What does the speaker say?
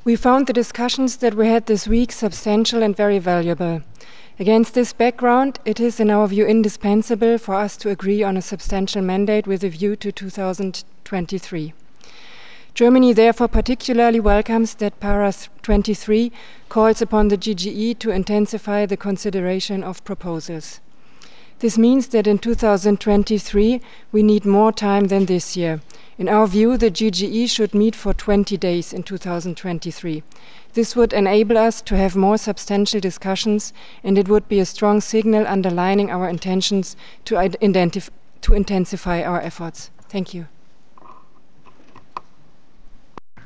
We found the discussions that we had this week substantial and very valuable. Against this background, it is, in our view, indispensable for us to agree on a substantial mandate with a view to 2023. Germany therefore particularly welcomes that para 23 calls upon the GGE to intensify the consideration of proposals. This means that in 2023 we need more time than this year. In our view, the GGE should meet for 20 days in 2023. This would enable us to have more substantial discussions, and it would be a strong signal underlining our intentions to intensify our efforts. Thank you.